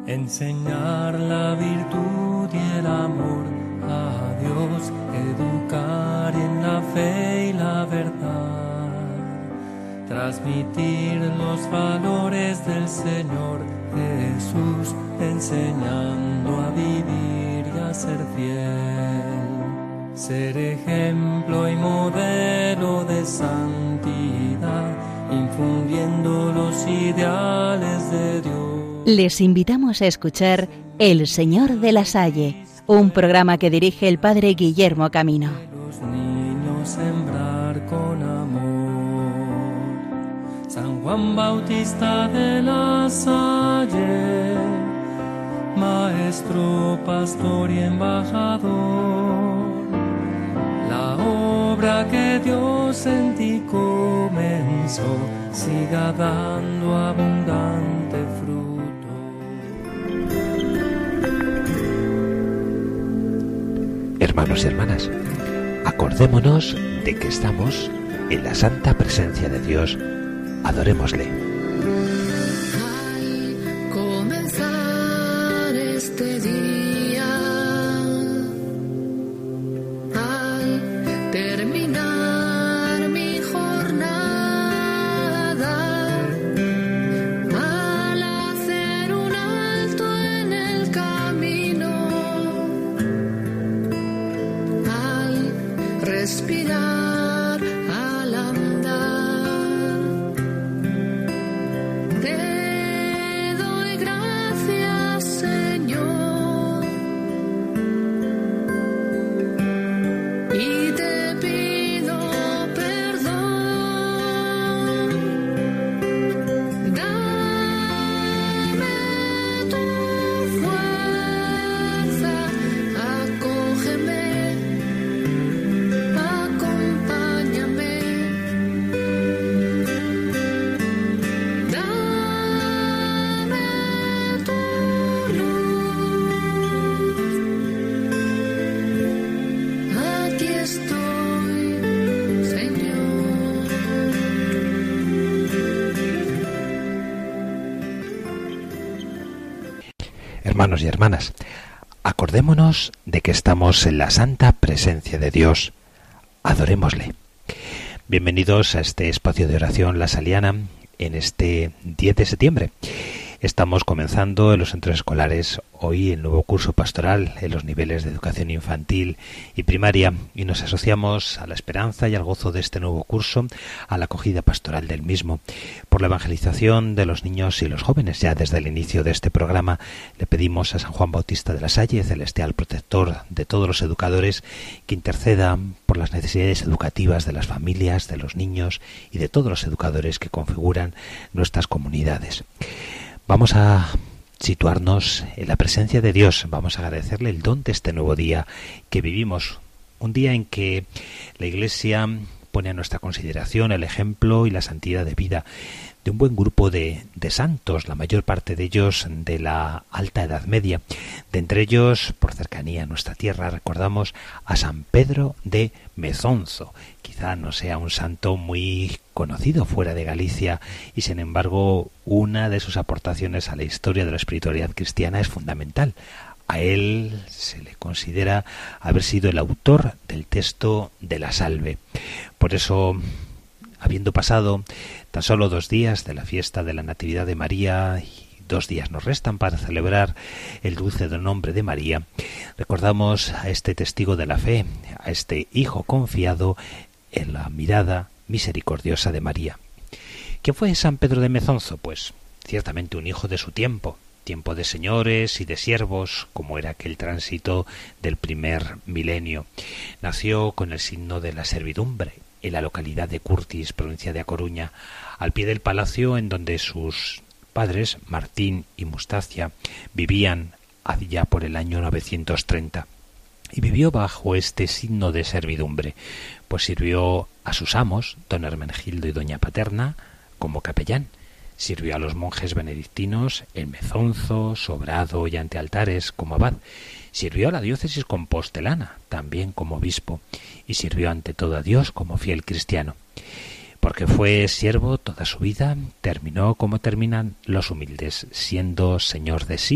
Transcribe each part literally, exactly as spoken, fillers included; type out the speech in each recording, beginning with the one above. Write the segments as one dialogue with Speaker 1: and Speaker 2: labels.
Speaker 1: enseñar la virtud y el amor a Dios, educar en la fe y la verdad, transmitir los valores del Señor Jesús, enseñando a vivir y a ser fiel, ser ejemplo y modelo de santidad, infundiendo los ideales de Dios.
Speaker 2: Les invitamos a escuchar El Señor de la Salle, un programa que dirige el padre Guillermo Camino.
Speaker 1: Los niños sembrar con amor. San Juan Bautista de la Salle, maestro, pastor y embajador, la obra que Dios en ti comenzó siga dando abundante fruto.
Speaker 3: Hermanos y hermanas, acordémonos de que estamos en la santa presencia de Dios. Adorémosle.
Speaker 4: Al comenzar este día, al terminar mi jornada, al hacer un alto en el camino, al respirar, al andar, te doy gracias, Señor, y te pido perdón. Dame tu fuerza, acógeme, acompáñame. Dame tu luz. Aquí estoy, Señor.
Speaker 3: Hermanos y hermanas, acordémonos de que estamos en la santa presencia de Dios. Adorémosle. Bienvenidos a este espacio de oración La Saliana en este diez de septiembre. Estamos comenzando en los centros escolares hoy el nuevo curso pastoral en los niveles de educación infantil y primaria, y nos asociamos a la esperanza y al gozo de este nuevo curso, a la acogida pastoral del mismo, por la evangelización de los niños y los jóvenes. Ya desde el inicio de este programa le pedimos a San Juan Bautista de la Salle, celestial protector de todos los educadores, que interceda por las necesidades educativas de las familias, de los niños y de todos los educadores que configuran nuestras comunidades. Vamos a situarnos en la presencia de Dios. Vamos a agradecerle el don de este nuevo día que vivimos. Un día en que la Iglesia pone a nuestra consideración el ejemplo y la santidad de vida de un buen grupo de, de santos, la mayor parte de ellos de la Alta Edad Media. De entre ellos, por cercanía a nuestra tierra, recordamos a San Pedro de Mezonzo. Quizá no sea un santo muy conocido fuera de Galicia, y sin embargo una de sus aportaciones a la historia de la espiritualidad cristiana es fundamental. A él se le considera haber sido el autor del texto de la Salve. Por eso, habiendo pasado tan solo dos días de la fiesta de la Natividad de María, y dos días nos restan para celebrar el dulce nombre de María, recordamos a este testigo de la fe, a este hijo confiado en la mirada misericordiosa de María. ¿Quién fue San Pedro de Mezonzo? Pues ciertamente un hijo de su tiempo, tiempo de señores y de siervos, como era aquel tránsito del primer milenio. Nació con el signo de la servidumbre en la localidad de Curtis, provincia de A Coruña, al pie del palacio en donde sus padres, Martín y Mustacia, vivían allá por el año novecientos treinta. Y vivió bajo este signo de servidumbre, pues sirvió a sus amos, don Hermenegildo y doña Paterna, como capellán. Sirvió a los monjes benedictinos en Mezonzo, Sobrado y ante altares como abad. Sirvió a la diócesis compostelana, también como obispo, y sirvió ante todo a Dios como fiel cristiano. Porque fue siervo toda su vida, terminó como terminan los humildes, siendo señor de sí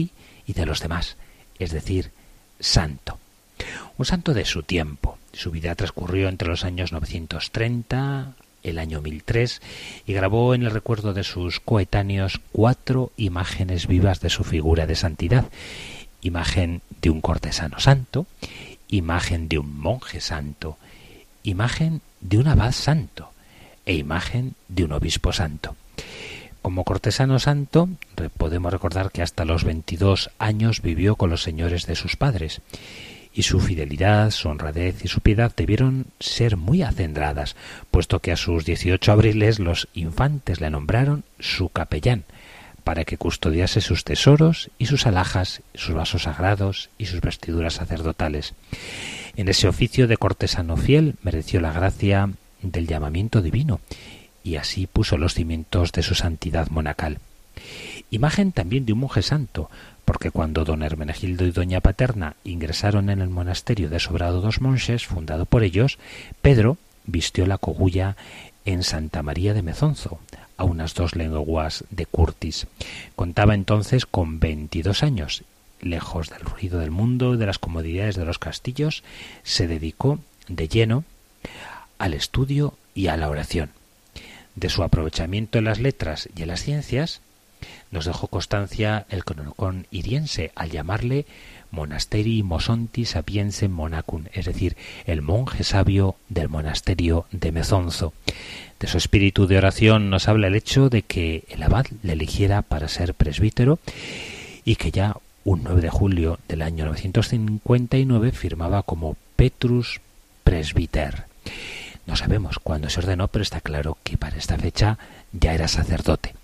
Speaker 3: y de los demás, es decir, santo. Un santo de su tiempo. Su vida transcurrió entre los años novecientos treinta, el año mil tres, y grabó en el recuerdo de sus coetáneos cuatro imágenes vivas de su figura de santidad. Imagen de un cortesano santo, imagen de un monje santo, imagen de un abad santo e imagen de un obispo santo. Como cortesano santo, podemos recordar que hasta los veintidós años vivió con los señores de sus padres, y su fidelidad, su honradez y su piedad debieron ser muy acendradas, puesto que a sus dieciocho abriles los infantes le nombraron su capellán, para que custodiase sus tesoros y sus alhajas, sus vasos sagrados y sus vestiduras sacerdotales. En ese oficio de cortesano fiel mereció la gracia del llamamiento divino, y así puso los cimientos de su santidad monacal. Imagen también de un monje santo, porque cuando don Hermenegildo y doña Paterna ingresaron en el monasterio de Sobrado dos Monjes, fundado por ellos, Pedro vistió la cogulla en Santa María de Mezonzo, a unas dos leguas de Curtis. Contaba entonces con veintidós años. Lejos del ruido del mundo y de las comodidades de los castillos, se dedicó de lleno al estudio y a la oración. De su aprovechamiento en las letras y en las ciencias nos dejó constancia el cronicón iriense al llamarle Monasteri Mosonti Sapiense Monacum, es decir, el monje sabio del monasterio de Mezonzo. De su espíritu de oración nos habla el hecho de que el abad le eligiera para ser presbítero y que ya un nueve de julio del año novecientos cincuenta y nueve firmaba como Petrus Presbiter. No sabemos cuándo se ordenó, pero está claro que para esta fecha ya era sacerdote.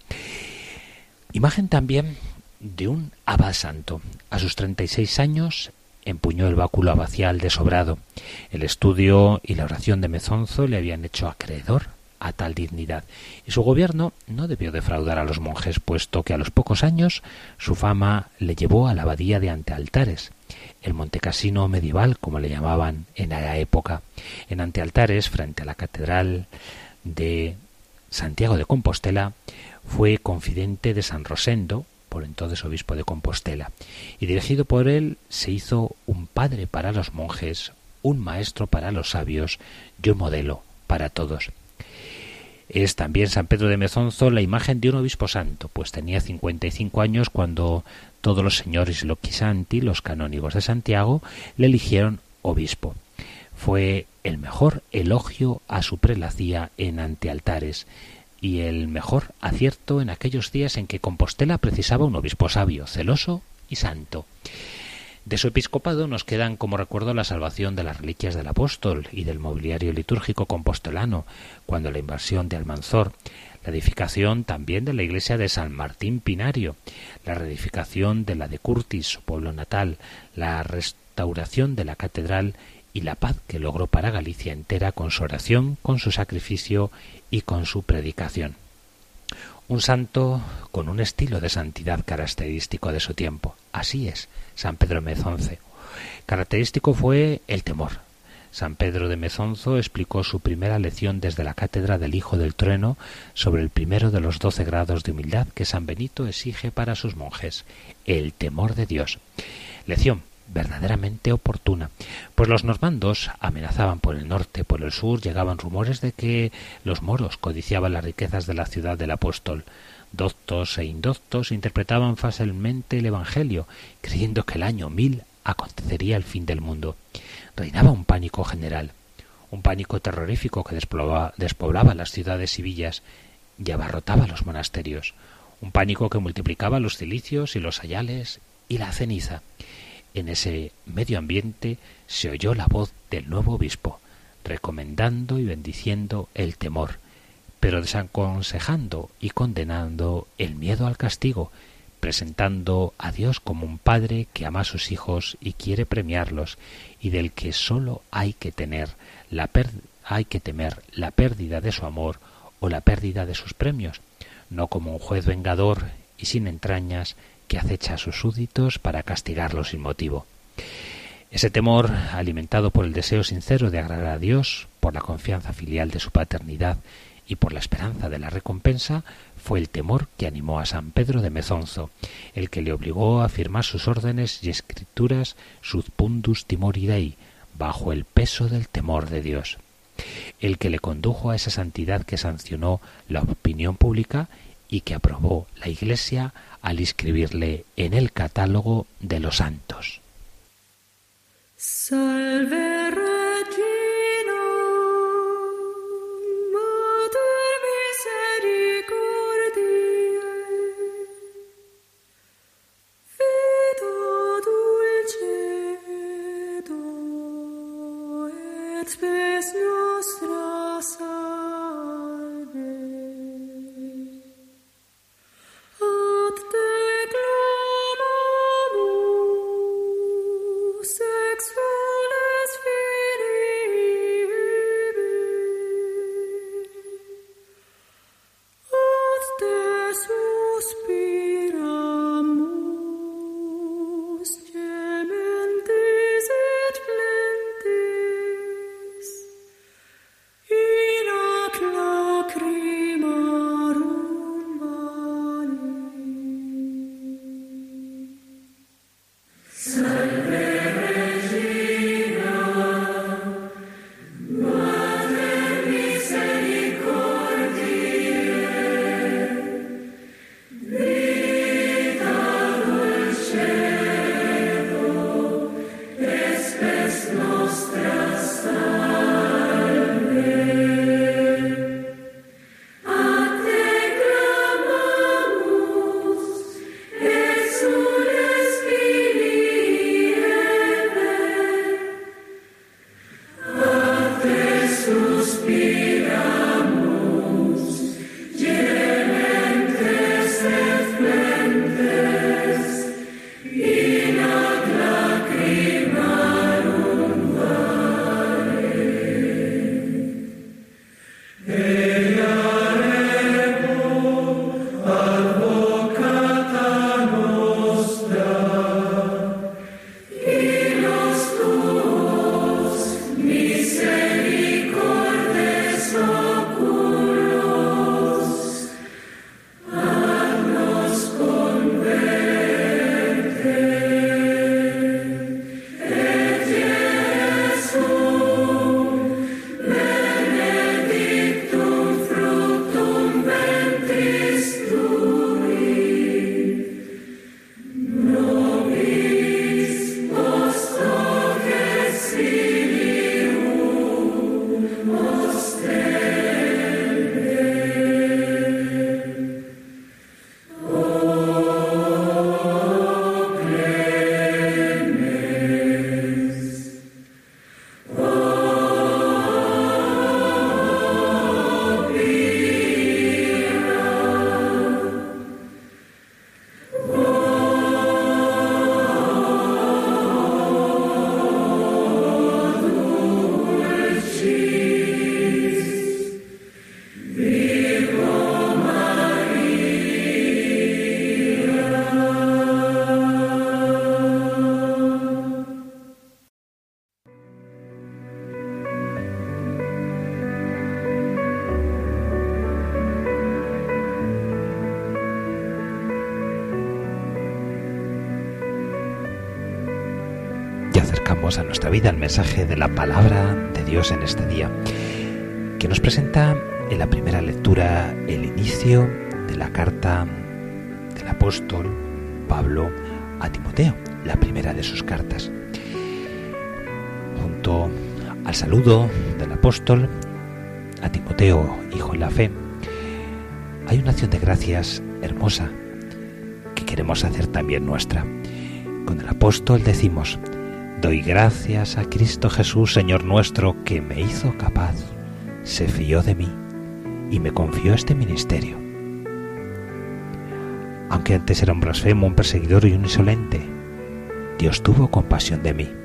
Speaker 3: Imagen también de un abad santo. A sus treinta y seis años empuñó el báculo abacial de Sobrado. El estudio y la oración de Mezonzo le habían hecho acreedor a tal dignidad, y su gobierno no debió defraudar a los monjes, puesto que a los pocos años su fama le llevó a la abadía de Antealtares, el Montecasino medieval, como le llamaban en la época. En Antealtares, frente a la catedral de Santiago de Compostela, fue confidente de San Rosendo, por entonces obispo de Compostela, y dirigido por él se hizo un padre para los monjes, un maestro para los sabios y un modelo para todos. Es también San Pedro de Mezonzo la imagen de un obispo santo, pues tenía cincuenta y cinco años cuando todos los señores Loquisanti, los canónigos de Santiago, le eligieron obispo. Fue el mejor elogio a su prelacía en Antealtares y el mejor acierto en aquellos días en que Compostela precisaba un obispo sabio, celoso y santo. De su episcopado nos quedan como recuerdo la salvación de las reliquias del apóstol y del mobiliario litúrgico compostelano, cuando la invasión de Almanzor, la edificación también de la iglesia de San Martín Pinario, la reedificación de la de Curtis, su pueblo natal, la restauración de la catedral y la paz que logró para Galicia entera con su oración, con su sacrificio y con su predicación. Un santo con un estilo de santidad característico de su tiempo. Así es, San Pedro de Mezonzo. Característico fue el temor. San Pedro de Mezonzo explicó su primera lección desde la cátedra del Hijo del Trueno sobre el primero de los doce grados de humildad que San Benito exige para sus monjes, el temor de Dios. Lección verdaderamente oportuna, pues los normandos amenazaban por el norte, por el sur llegaban rumores de que los moros codiciaban las riquezas de la ciudad del apóstol. Doctos e indoctos interpretaban fácilmente el Evangelio, creyendo que el año mil acontecería el fin del mundo. Reinaba un pánico general, un pánico terrorífico que despoblaba, despoblaba las ciudades y villas y abarrotaba los monasterios, un pánico que multiplicaba los cilicios y los sayales y la ceniza. En ese medio ambiente se oyó la voz del nuevo obispo, recomendando y bendiciendo el temor, pero desaconsejando y condenando el miedo al castigo, presentando a Dios como un padre que ama a sus hijos y quiere premiarlos, y del que sólo hay que tener la per- hay que temer la pérdida de su amor o la pérdida de sus premios, no como un juez vengador y sin entrañas que acecha a sus súbditos para castigarlos sin motivo. Ese temor, alimentado por el deseo sincero de agradar a Dios, por la confianza filial de su paternidad y por la esperanza de la recompensa fue el temor que animó a San Pedro de Mezonzo, el que le obligó a firmar sus órdenes y escrituras sub pundus timori Dei, bajo el peso del temor de Dios, el que le condujo a esa santidad que sancionó la opinión pública y que aprobó la Iglesia al inscribirle en el catálogo de los santos.
Speaker 4: Salve Regina, Mater misericordiae, vita dulcedo et spes nostra salve. Ad te clamamus ex voles Filii, ad te suspiramus, gementes et plentes, in ac lacrimarum vale. Salve Regina, Mater misericordiae, vita dulcedo et spes nostra salve. A te clamamus, exules Filii Eve, a te suspiramus, gementes et plentes, in ac lacrimarum vale. Ea ego advocata nostra, in los tuos misericordes oculos, ad nos converte. Et Jesum, benedictum fructum ventris tui, nobis post hoc exilium ostende. O clemens, o pira, dulcis, Virgo Maria.
Speaker 3: Y acercamos a nuestra vida el mensaje de la palabra de Dios en este día, que nos presenta en la primera lectura el inicio de la carta del apóstol Pablo a Timoteo, la primera de sus cartas. Junto al saludo del apóstol a Timoteo, hijo en la fe, hay una acción de gracias hermosa que queremos hacer también nuestra. Con el apóstol decimos: doy gracias a Cristo Jesús, Señor nuestro, que me hizo capaz, se fió de mí y me confió este ministerio. Aunque antes era un blasfemo, un perseguidor y un insolente, Dios tuvo compasión de mí.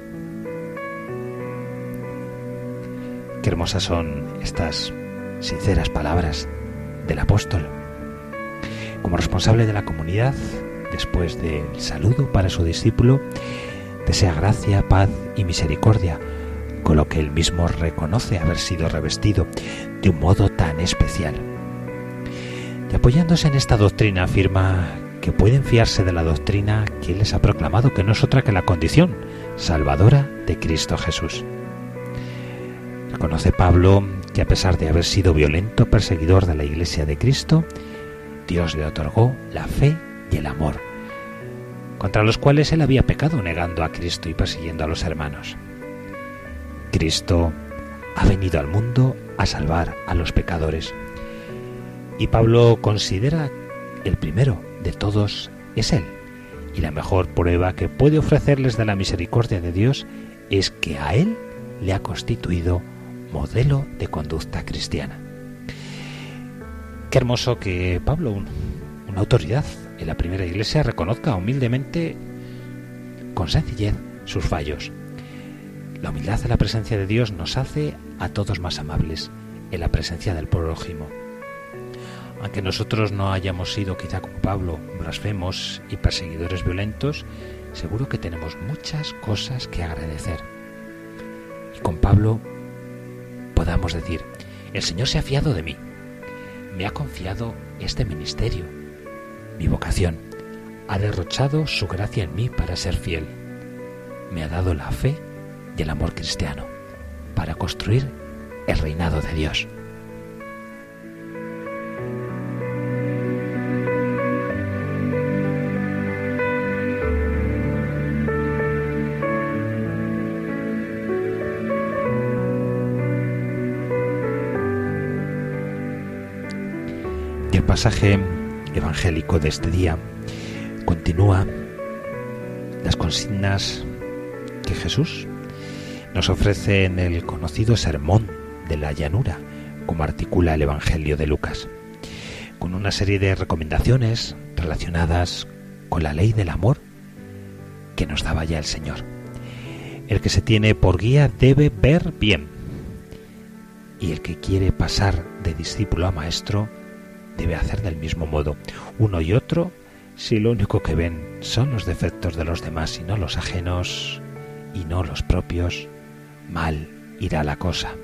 Speaker 3: Qué hermosas son estas sinceras palabras del apóstol. Como responsable de la comunidad, después del saludo para su discípulo, desea gracia, paz y misericordia con lo que él mismo reconoce haber sido revestido de un modo tan especial. Y apoyándose en esta doctrina afirma que pueden fiarse de la doctrina que él les ha proclamado, que no es otra que la condición salvadora de Cristo Jesús. Reconoce Pablo que a pesar de haber sido violento perseguidor de la Iglesia de Cristo, Dios le otorgó la fe y el amor, contra los cuales él había pecado negando a Cristo y persiguiendo a los hermanos. Cristo ha venido al mundo a salvar a los pecadores, y Pablo considera el primero de todos es él, y la mejor prueba que puede ofrecerles de la misericordia de Dios es que a él le ha constituido modelo de conducta cristiana. Qué hermoso que Pablo, un, una autoridad en la primera iglesia, reconozca humildemente, con sencillez, sus fallos. La humildad en la presencia de Dios nos hace a todos más amables en la presencia del prójimo. Aunque nosotros no hayamos sido, quizá como Pablo, blasfemos y perseguidores violentos, seguro que tenemos muchas cosas que agradecer. Y con Pablo podamos decir: el Señor se ha fiado de mí, me ha confiado este ministerio, mi vocación, ha derrochado su gracia en mí para ser fiel, me ha dado la fe y el amor cristiano para construir el reinado de Dios. Y el pasaje evangélico de este día continúa las consignas que Jesús nos ofrece en el conocido Sermón de la Llanura, como articula el Evangelio de Lucas, con una serie de recomendaciones relacionadas con la ley del amor que nos daba ya el Señor. El que se tiene por guía debe ver bien, y el que quiere pasar de discípulo a maestro debe hacer del mismo modo. Uno y otro, si lo único que ven son los defectos de los demás y no los ajenos y no los propios, mal irá la cosa.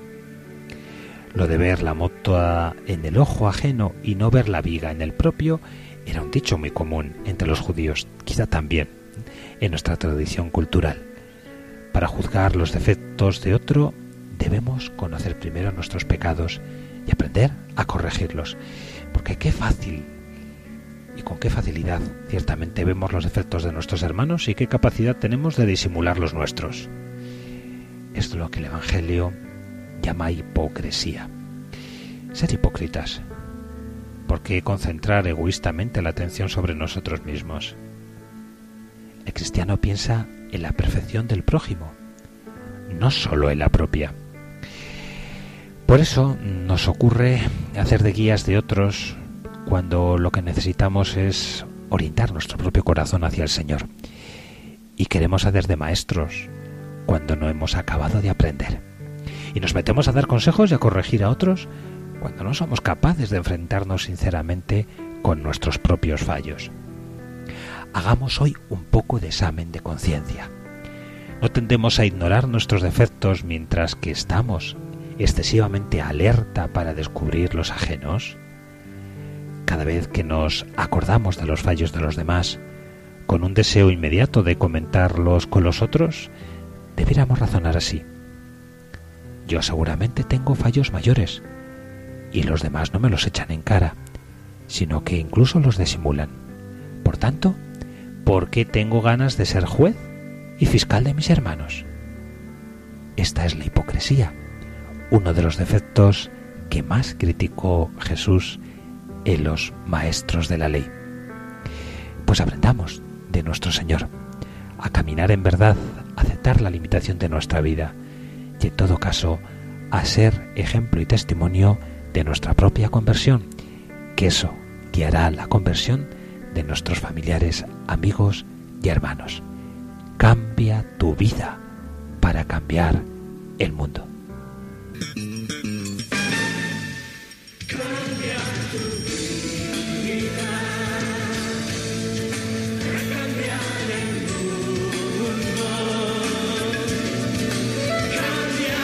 Speaker 3: Lo de ver la mota en el ojo ajeno y no ver la viga en el propio era un dicho muy común entre los judíos, quizá también en nuestra tradición cultural. Para juzgar los defectos de otro debemos conocer primero nuestros pecados y aprender a corregirlos, porque qué fácil y con qué facilidad ciertamente vemos los defectos de nuestros hermanos y qué capacidad tenemos de disimular los nuestros. Esto es lo que el Evangelio llama hipocresía. Ser hipócritas. ¿Por qué concentrar egoístamente la atención sobre nosotros mismos? El cristiano piensa en la perfección del prójimo, no solo en la propia. Por eso nos ocurre hacer de guías de otros cuando lo que necesitamos es orientar nuestro propio corazón hacia el Señor. Y queremos hacer de maestros cuando no hemos acabado de aprender. Y nos metemos a dar consejos y a corregir a otros cuando no somos capaces de enfrentarnos sinceramente con nuestros propios fallos. Hagamos hoy un poco de examen de conciencia. No tendemos a ignorar nuestros defectos mientras que estamos excesivamente alerta para descubrir los ajenos. Cada vez que nos acordamos de los fallos de los demás, con un deseo inmediato de comentarlos con los otros, debiéramos razonar así: yo seguramente tengo fallos mayores, y los demás no me los echan en cara, sino que incluso los disimulan. Por tanto, ¿por qué tengo ganas de ser juez y fiscal de mis hermanos? Esta es la hipocresía, uno de los defectos que más criticó Jesús en los maestros de la ley. Pues aprendamos de nuestro Señor a caminar en verdad, a aceptar la limitación de nuestra vida y, en todo caso, a ser ejemplo y testimonio de nuestra propia conversión, que eso guiará la conversión de nuestros familiares, amigos y hermanos. Cambia tu vida para cambiar el mundo.
Speaker 4: Cambia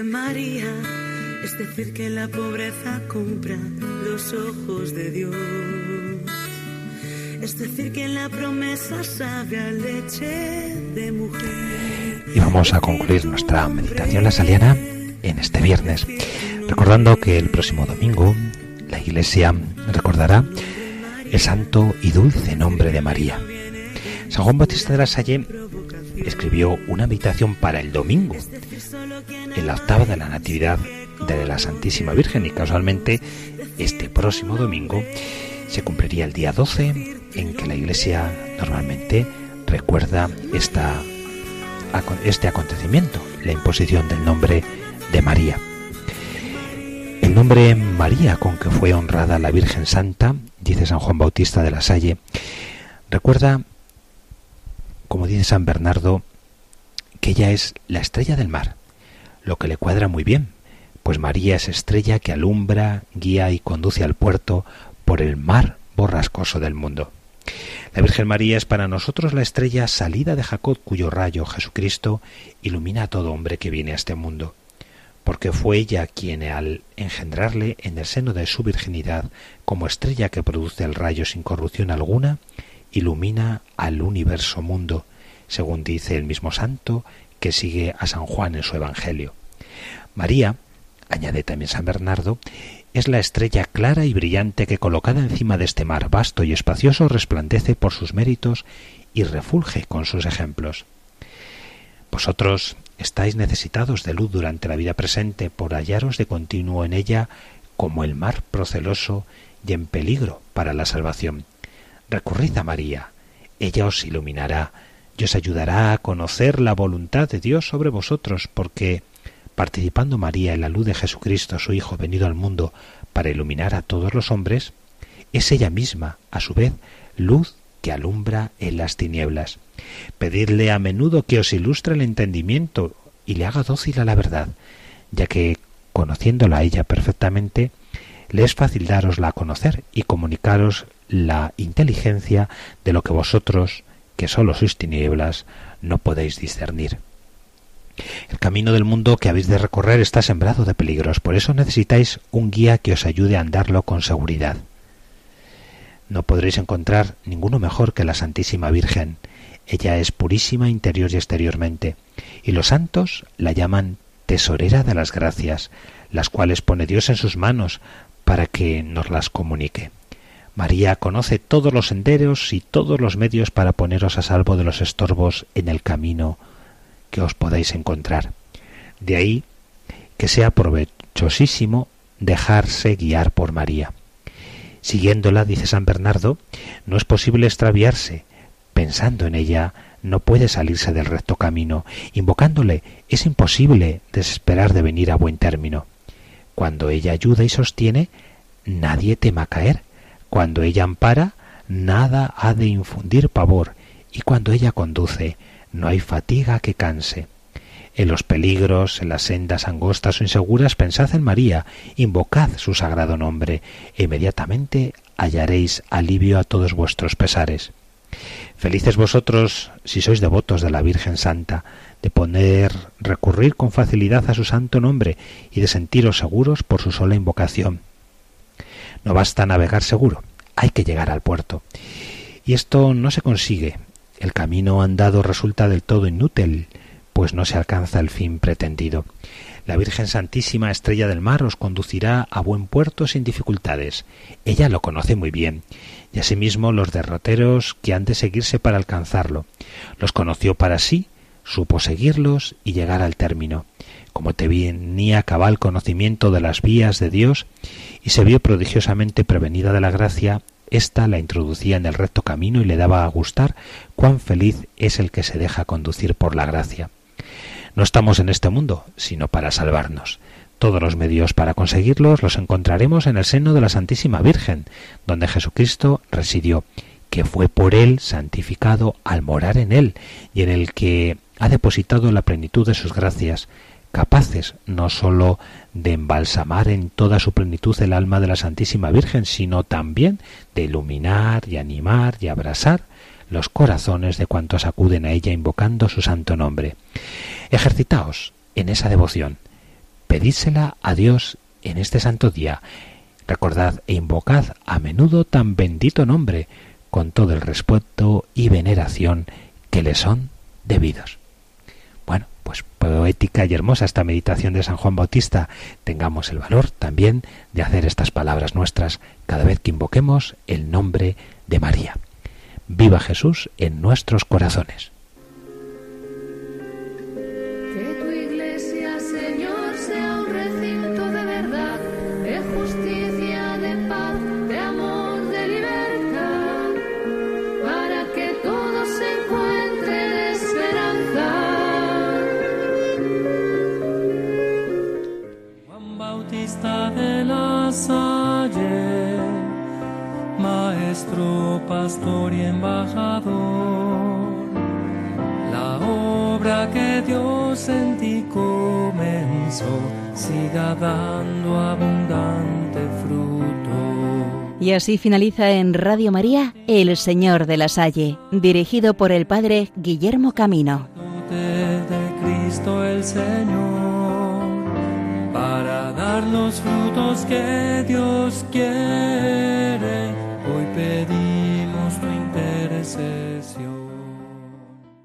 Speaker 5: María, es decir que la pobreza compra los ojos de Dios. Es decir que la promesa sabe a leche de mujer.
Speaker 3: Y vamos a concluir nuestra meditación lasaliana en este viernes, recordando que el próximo domingo la Iglesia recordará el santo y dulce nombre de María. San Juan Bautista de la Salle escribió una meditación para el domingo, en la octava de la Natividad de la Santísima Virgen, y casualmente este próximo domingo se cumpliría el día doce, en que la Iglesia normalmente recuerda esta, este acontecimiento, la imposición del nombre de María. El nombre María con que fue honrada la Virgen Santa, dice San Juan Bautista de la Salle, recuerda, como dice San Bernardo, que ella es la estrella del mar, lo que le cuadra muy bien, pues María es estrella que alumbra, guía y conduce al puerto por el mar borrascoso del mundo. La Virgen María es para nosotros la estrella salida de Jacob, cuyo rayo, Jesucristo, ilumina a todo hombre que viene a este mundo, porque fue ella quien, al engendrarle en el seno de su virginidad, como estrella que produce el rayo sin corrupción alguna, ilumina al universo mundo, según dice el mismo santo que sigue a San Juan en su Evangelio. María, añade también San Bernardo, es la estrella clara y brillante que, colocada encima de este mar vasto y espacioso, resplandece por sus méritos y refulge con sus ejemplos. Vosotros estáis necesitados de luz durante la vida presente por hallaros de continuo en ella como el mar proceloso y en peligro para la salvación. Recurrid a María, ella os iluminará y os ayudará a conocer la voluntad de Dios sobre vosotros, porque participando María en la luz de Jesucristo, su Hijo, venido al mundo para iluminar a todos los hombres, es ella misma, a su vez, luz que alumbra en las tinieblas. Pedidle a menudo que os ilustre el entendimiento y le haga dócil a la verdad, ya que, conociéndola a ella perfectamente, le es fácil darosla a conocer y comunicaros la inteligencia de lo que vosotros, que solo sois tinieblas, no podéis discernir. El camino del mundo que habéis de recorrer está sembrado de peligros, por eso necesitáis un guía que os ayude a andarlo con seguridad. No podréis encontrar ninguno mejor que la Santísima Virgen. Ella es purísima interior y exteriormente, y los santos la llaman tesorera de las gracias, las cuales pone Dios en sus manos para que nos las comunique. María conoce todos los senderos y todos los medios para poneros a salvo de los estorbos en el camino que os podáis encontrar. De ahí que sea provechosísimo dejarse guiar por María. Siguiéndola, dice San Bernardo, no es posible extraviarse. Pensando en ella, no puede salirse del recto camino. Invocándole, es imposible desesperar de venir a buen término. Cuando ella ayuda y sostiene, nadie tema caer. Cuando ella ampara, nada ha de infundir pavor. Y cuando ella conduce, no hay fatiga que canse. En los peligros, en las sendas angostas o inseguras, pensad en María, invocad su sagrado nombre, e inmediatamente hallaréis alivio a todos vuestros pesares. Felices vosotros, si sois devotos de la Virgen Santa, de poder recurrir con facilidad a su santo nombre y de sentiros seguros por su sola invocación. No basta navegar seguro, hay que llegar al puerto. Y esto no se consigue. El camino andado resulta del todo inútil, pues no se alcanza el fin pretendido. La Virgen Santísima, estrella del mar, os conducirá a buen puerto sin dificultades. Ella lo conoce muy bien, y asimismo los derroteros que han de seguirse para alcanzarlo. Los conoció para sí, supo seguirlos y llegar al término. Como tenía cabal conocimiento de las vías de Dios y se vio prodigiosamente prevenida de la gracia, ésta la introducía en el recto camino y le daba a gustar cuán feliz es el que se deja conducir por la gracia. No estamos en este mundo, sino para salvarnos. Todos los medios para conseguirlos los encontraremos en el seno de la Santísima Virgen, donde Jesucristo residió, que fue por él santificado al morar en él, y en el que ha depositado la plenitud de sus gracias, capaces no sólo de embalsamar en toda su plenitud el alma de la Santísima Virgen, sino también de iluminar y animar y abrasar los corazones de cuantos acuden a ella invocando su santo nombre. Ejercitaos en esa devoción, Pedísela a Dios en este santo día. Recordad e invocad a menudo tan bendito nombre, con todo el respeto y veneración que le son debidos. Bueno, pues poética y hermosa esta meditación de San Juan Bautista. Tengamos el valor también de hacer estas palabras nuestras cada vez que invoquemos el nombre de María. Viva Jesús en nuestros corazones.
Speaker 6: Que tu iglesia, Señor, sea un recinto de verdad, de justicia, de paz, de amor, de libertad, para que todos se encuentren esperanza.
Speaker 1: Juan Bautista de la Salle, maestro, pastor y embajador, la obra que Dios en ti comenzó siga dando abundante fruto.
Speaker 2: Y así finaliza en Radio María El Señor de la Salle, dirigido por el Padre Guillermo Camino.
Speaker 1: De Cristo el Señor, para dar los frutos que Dios quiere, hoy pedimos tu intercesión.